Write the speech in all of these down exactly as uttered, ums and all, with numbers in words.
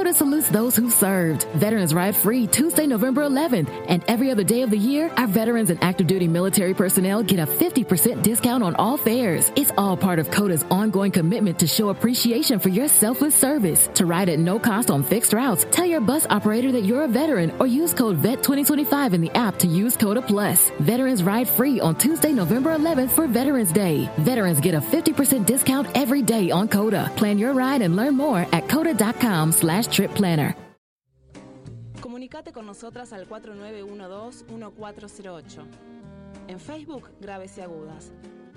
COTA salutes those who served. Veterans Ride Free Tuesday, November eleventh. And every other day of the year, our veterans and active duty military personnel get a fifty percent discount on all fares. It's all part of COTA's ongoing commitment to show appreciation for your selfless service. To ride at no cost on fixed routes, tell your bus operator that you're a veteran or use code V E T twenty twenty-five in the app to use COTA Plus. Veterans Ride Free on Tuesday, November eleventh for Veterans Day. Veterans get a fifty percent discount every day on COTA. Plan your ride and learn more at cota.com slash trip planner. Comunicate con nosotras al cuatro nueve uno dos, uno cuatro cero ocho. En Facebook, Graves y Agudas.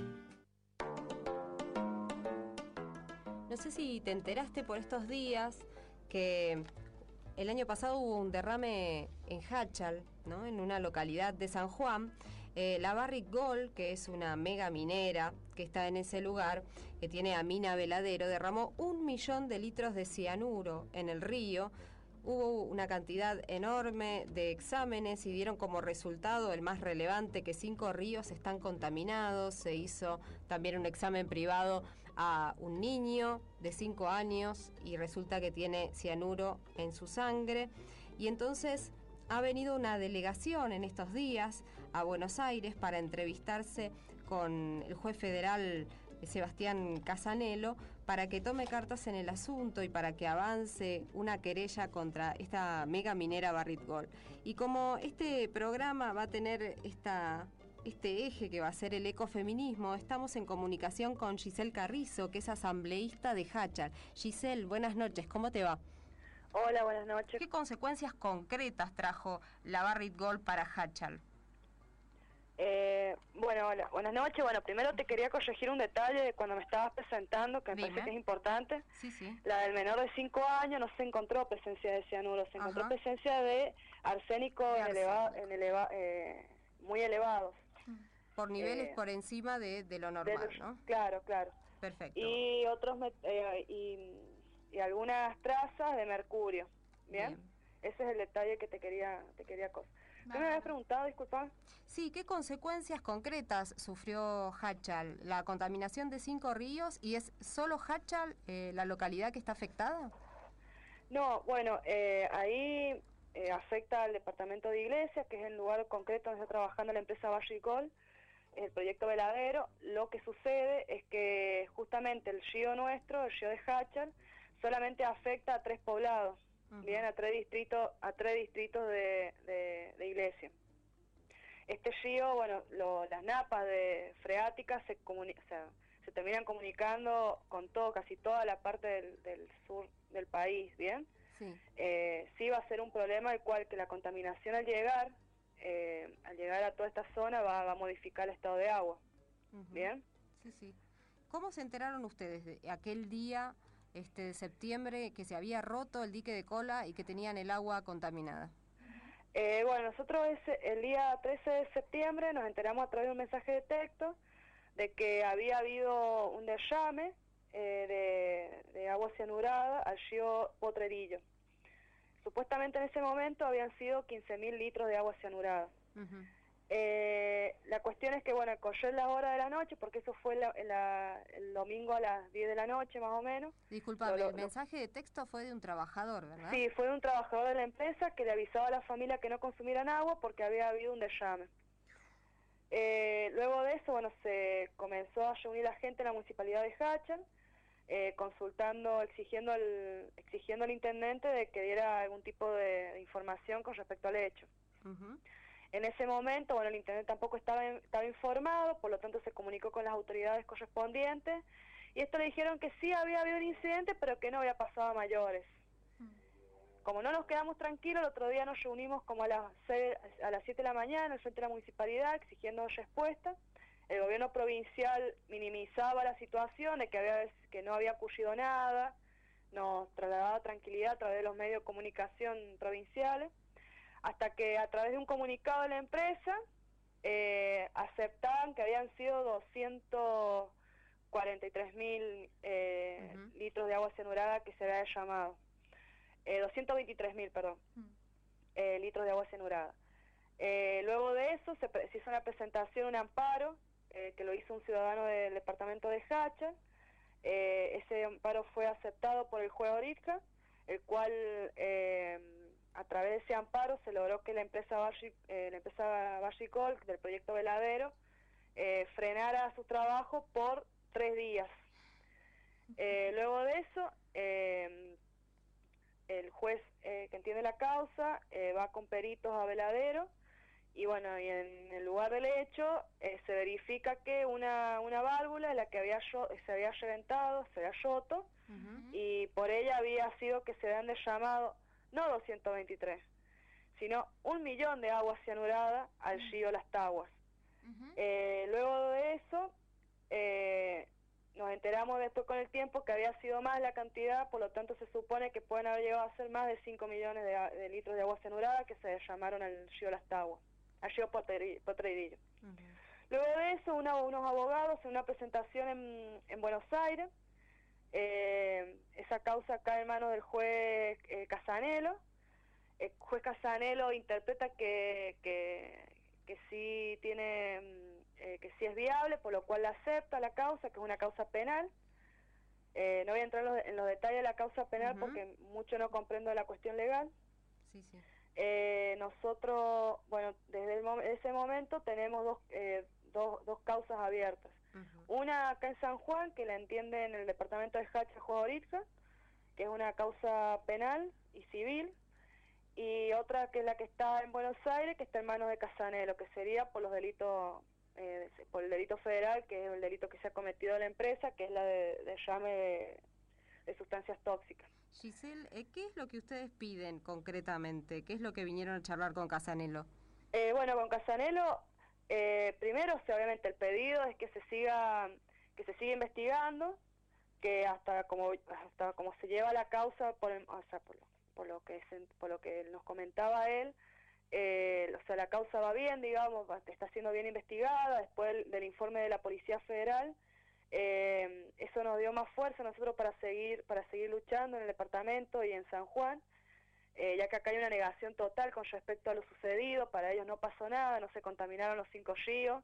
No sé si te enteraste por estos días que el año pasado hubo un derrame en Hachal, ¿no? En una localidad de San Juan. Eh, la Barrick Gold, que es una mega minera que está en ese lugar, que tiene a Mina Veladero, derramó un millón de litros de cianuro en el río. Hubo una cantidad enorme de exámenes y dieron como resultado el más relevante que cinco ríos están contaminados. Se hizo también un examen privado a un niño de cinco años y resulta que tiene cianuro en su sangre. Y entonces ha venido una delegación en estos días a Buenos Aires para entrevistarse con el juez federal Sebastián Casanelo para que tome cartas en el asunto y para que avance una querella contra esta mega minera Barrick Gold. Y como este programa va a tener esta, este eje que va a ser el ecofeminismo, estamos en comunicación con Giselle Carrizo, que es asambleísta de Hachal. Giselle, buenas noches, ¿cómo te va? Hola, buenas noches. ¿Qué consecuencias concretas trajo la Barrick Gold para Hachal? Eh, bueno, hola, buenas noches. Bueno, primero te quería corregir un detalle de cuando me estabas presentando, que me Dime. parece que es importante. Sí, sí. La del menor de cinco años no se encontró presencia de cianuro, se encontró Ajá. presencia de arsénico, De en arsénico. eleva, en eleva, eh, muy elevados. Por niveles Eh, por encima de, de lo De normal, los- ¿no? Claro, claro. Perfecto. Y otros met- eh, y, y algunas trazas de mercurio. ¿Bien? Bien. Ese es el detalle que te quería te quería cosas. ¿Qué me Bárbaro. habías preguntado? Disculpa. Sí, ¿qué consecuencias concretas sufrió Hachal? La contaminación de cinco ríos, ¿y es solo Hachal eh, la localidad que está afectada? No, bueno, eh, ahí eh, afecta al departamento de Iglesias, que es el lugar concreto donde está trabajando la empresa Barrick Gold, el proyecto Veladero. Lo que sucede es que justamente el río nuestro, el río de Hachal, solamente afecta a tres poblados, Ujú. bien, a tres distritos, a tres distritos de, de, de Iglesias. Este río, bueno, lo, las napas de freáticas se comuni- o sea, se terminan comunicando con todo, casi toda la parte del, del sur del país, ¿bien? Sí. Eh, sí va a ser un problema el cual que la contaminación al llegar, eh, al llegar a toda esta zona va, va a modificar el estado de agua, Ujú. ¿bien? Sí, sí. ¿Cómo se enteraron ustedes de aquel día este, de septiembre que se había roto el dique de Cola y que tenían el agua contaminada? Eh, bueno, nosotros ese, el día trece de septiembre nos enteramos a través de un mensaje de texto de que había habido un derrame eh, de, de agua cianurada al río Potrerillo. Supuestamente en ese momento habían sido quince mil litros de agua cianurada. Ujú. Eh, la cuestión es que, bueno, corrió en la hora de la noche, porque eso fue la, la, el domingo a las diez de la noche más o menos. Disculpame, Lo- lo- el mensaje de texto fue de un trabajador, ¿verdad? Sí, fue de un trabajador de la empresa que le avisaba a la familia que no consumieran agua porque había habido un derrame. Eh, luego de eso, bueno, se comenzó a reunir la gente en la municipalidad de Hachal, eh, consultando, exigiendo al, exigiendo al intendente de que diera algún tipo de, de información con respecto al hecho. Ujú. En ese momento, bueno, el intendente tampoco estaba, estaba informado, por lo tanto se comunicó con las autoridades correspondientes, y esto le dijeron que sí había habido un incidente, pero que no había pasado a mayores. Como no nos quedamos tranquilos, el otro día nos reunimos como a las seis, a las siete de la mañana en el frente de la municipalidad exigiendo respuesta. El gobierno provincial minimizaba la situación de que, había, que no había ocurrido nada, nos trasladaba tranquilidad a través de los medios de comunicación provinciales, hasta que a través de un comunicado de la empresa eh, aceptaban que habían sido doscientos cuarenta y tres mil eh, Ujú. litros de agua cianurada que se había llamado. Eh, doscientos veintitrés mil, perdón, eh, litros de agua cianurada. Eh, luego de eso se, pre- se hizo una presentación, un amparo, eh, que lo hizo un ciudadano del departamento de Hachal. Eh, ese amparo fue aceptado por el juez Orizca, el cual eh, a través de ese amparo se logró que la empresa Barri, eh, la empresa Barricol del proyecto Veladero eh, frenara su trabajo por tres días. Eh, luego de eso, eh, el juez eh, que entiende la causa eh, va con peritos a Veladero y bueno, y en el lugar del hecho eh, se verifica que una, una válvula, la que había se había reventado, se había roto, uh-huh. y por ella había sido que se habían derramado no doscientos veintitrés, sino un millón de aguas cianuradas al uh-huh. río Las Taguas. Uh-huh. Eh, luego de eso, eh, nos enteramos después con el tiempo que había sido más la cantidad, por lo tanto se supone que pueden haber llegado a ser más de cinco millones de, de litros de agua cianurada que se derramaron al río Las Taguas, al río Potrerillo. Uh-huh. Luego de eso, una, unos abogados en una presentación en, en Buenos Aires, eh, esa causa cae en manos del juez eh, Casanelo. El juez Casanelo interpreta que, que, que sí tiene, eh, que sí es viable, por lo cual la acepta la causa, que es una causa penal. Eh, no voy a entrar en los, en los detalles de la causa penal, uh-huh. porque mucho no comprendo la cuestión legal. Sí, sí. Eh, nosotros, bueno, desde el mom- ese momento tenemos dos, eh, dos, dos causas abiertas. Uh-huh. Una acá en San Juan, que la entiende en el departamento de Hacha, Juan Oritza, que es una causa penal y civil, y otra que es la que está en Buenos Aires, que está en manos de Casanelo, que sería por los delitos, eh, por el delito federal, que es el delito que se ha cometido en la empresa, que es la de derrame de, de sustancias tóxicas. Giselle, ¿qué es lo que ustedes piden concretamente? ¿Qué es lo que vinieron a charlar con Casanelo? Eh, bueno, con Casanelo, eh, primero, o sea, obviamente el pedido es que se siga, que se siga investigando, que hasta como hasta como se lleva la causa, por, el, o sea, por, lo, por lo que se, por lo que nos comentaba él, eh, o sea, la causa va bien, digamos, está siendo bien investigada. Después del, del informe de la Policía Federal, eh, eso nos dio más fuerza a nosotros para seguir para seguir luchando en el departamento y en San Juan, eh, ya que acá hay una negación total con respecto a lo sucedido. Para ellos no pasó nada, no se contaminaron los cinco ríos.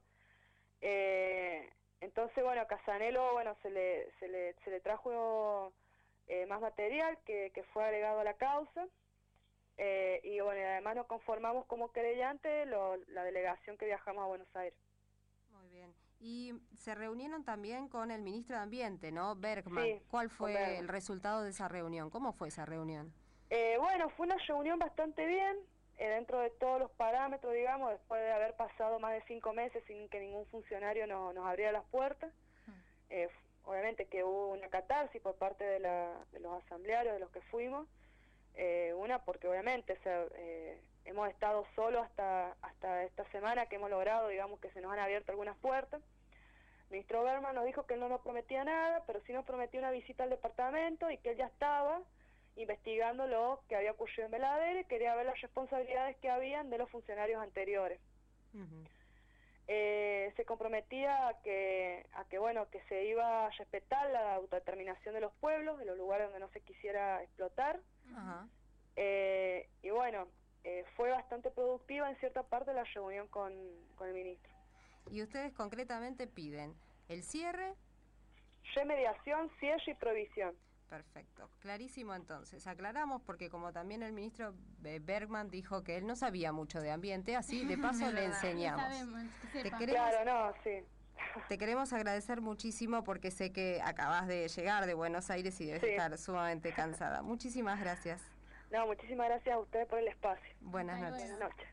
Eh, entonces, bueno, a Casanelo, bueno, se le se le se le trajo eh, más material que, que fue agregado a la causa, eh, y bueno, además nos conformamos como querellante lo, la delegación que viajamos a Buenos Aires. Muy bien. Y se reunieron también con el ministro de Ambiente, ¿no? Bergman. Sí, ¿Cuál fue el resultado de esa reunión? ¿Cómo fue esa reunión? Eh, bueno, fue una reunión bastante bien, eh, dentro de todos los parámetros, digamos, después de haber pasado más de cinco meses sin que ningún funcionario no, nos abriera las puertas. Eh, obviamente que hubo una catarsis por parte de, la, de los asamblearios, de los que fuimos. Eh, una, porque obviamente o sea, eh, hemos estado solos hasta hasta esta semana que hemos logrado, digamos, que se nos han abierto algunas puertas. El ministro Bergman nos dijo que él no nos prometía nada, pero sí nos prometió una visita al departamento y que él ya estaba investigando lo que había ocurrido en Veladero y quería ver las responsabilidades que habían de los funcionarios anteriores. Uh-huh. Eh, se comprometía a que, a que, bueno, que se iba a respetar la autodeterminación de los pueblos, de los lugares donde no se quisiera explotar. Uh-huh. Eh, y bueno, eh, fue bastante productiva en cierta parte la reunión con, con el ministro. ¿Y ustedes concretamente piden el cierre? Remediación, cierre y provisión. Perfecto, clarísimo entonces. Aclaramos porque como también el ministro Bergman dijo que él no sabía mucho de ambiente, así de paso le enseñamos. Sabemos, que te queremos, claro, no, sí. Te queremos agradecer muchísimo porque sé que acabas de llegar de Buenos Aires y debes sí. estar sumamente cansada. Muchísimas gracias. No, muchísimas gracias a ustedes por el espacio. Buenas noches. Buenas noches.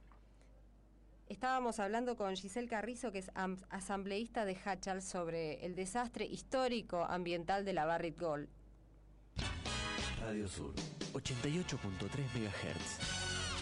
Estábamos hablando con Giselle Carrizo, que es asambleísta de Hachal, sobre el desastre histórico ambiental de la Barrick Gold. Radio Sur, ochenta y ocho punto tres megahertz.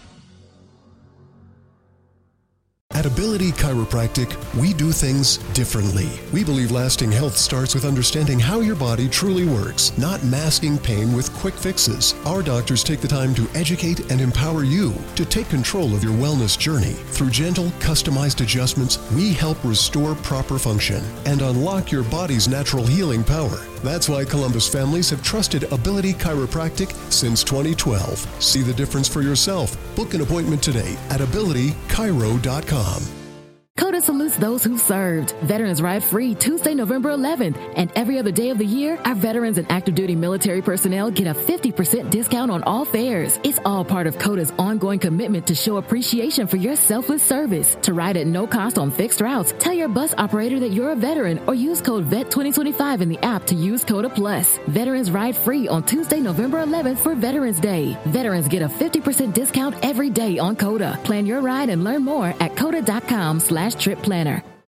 At Ability Chiropractic, we do things differently. We believe lasting health starts with understanding how your body truly works, not masking pain with quick fixes. Our doctors take the time to educate and empower you to take control of your wellness journey. Through gentle, customized adjustments, we help restore proper function and unlock your body's natural healing power. That's why Columbus families have trusted Ability Chiropractic since twenty twelve. See the difference for yourself. Book an appointment today at ability chiro dot com. Coda's salutes those who served. Veterans Ride Free Tuesday, November eleventh, and every other day of the year, our veterans and active duty military personnel get a fifty percent discount on all fares. It's all part of CODA's ongoing commitment to show appreciation for your selfless service. To ride at no cost on fixed routes, tell your bus operator that you're a veteran or use code V E T twenty twenty-five in the app to use CODA Plus. Veterans Ride Free on Tuesday, November eleventh for Veterans Day. Veterans get a fifty percent discount every day on CODA. Plan your ride and learn more at coda dot com slash trip planner.